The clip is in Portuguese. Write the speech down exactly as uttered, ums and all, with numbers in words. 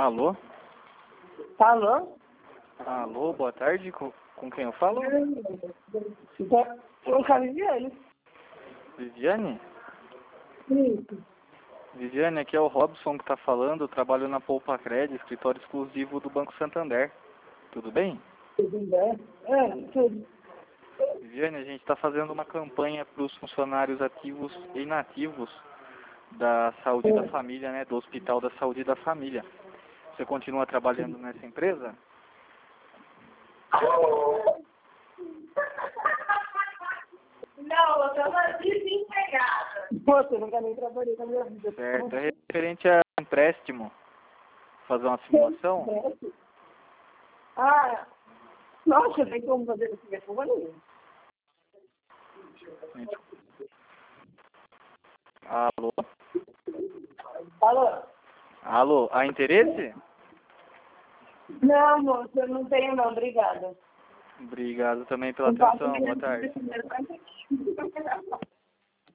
Alô? Alô? Alô, boa tarde, com, com quem eu falo? Eu sou a Viviane. Viviane? Isso. Viviane, aqui é o Robson que está falando, eu trabalho na Poupa Cred, escritório exclusivo do Banco Santander. Tudo bem? Tudo bem? É, tudo. Viviane, a gente está fazendo uma campanha para os funcionários ativos e inativos da Saúde da Família, né, do Hospital da Saúde da Família. Você continua trabalhando nessa empresa? Não, eu estava desempregada. Poxa, eu nunca nem trabalhei na minha vida. Certo, é referente a empréstimo. Fazer uma simulação? Ah, nossa, tem como fazer esse telefone? Alô? Alô? Alô, há interesse? Não, moça, eu não tenho não, obrigada. Obrigado também pela Eu faço atenção, boa minha tarde. vida primeiro pra gente.